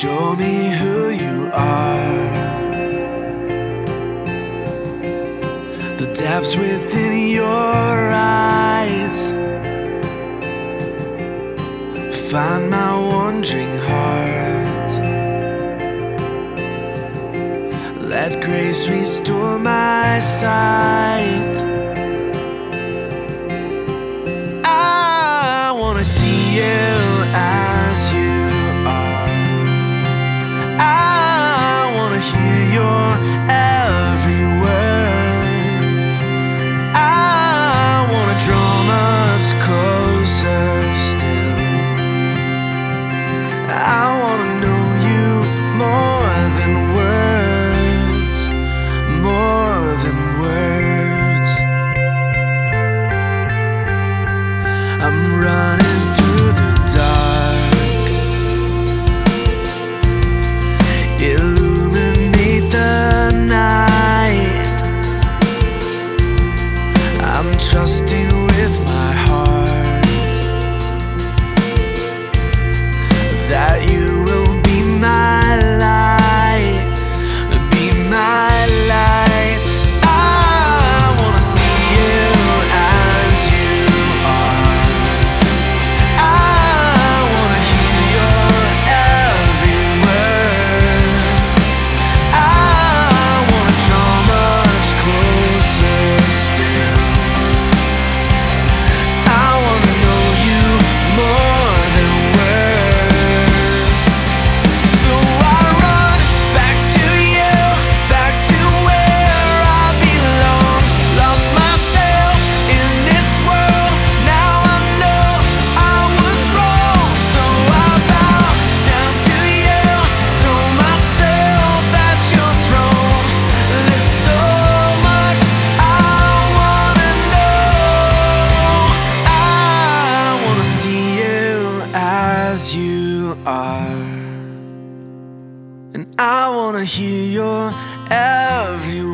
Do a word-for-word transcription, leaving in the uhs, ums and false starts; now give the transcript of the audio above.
Show me who you are, the depths within your eyes. Find my wandering heart. Let grace restore my sight. I wanna see you as you are. I wanna hear your every word. I wanna draw much closer still. I wanna know you more than words, more than words. I'm running through the dark. Illuminate the night. I'm trusting with my heart that you will be my light, be my light. I wanna see you as you are. I wanna hear your every word. I wanna draw much closer still. I wanna know you more than words. So I run back to you, back to where I belong. Lost myself in this world, now I know I was wrong. So I bow down to you, throw myself at your throne. There's so much I wanna know. I wanna see you as you are, and I wanna hear your every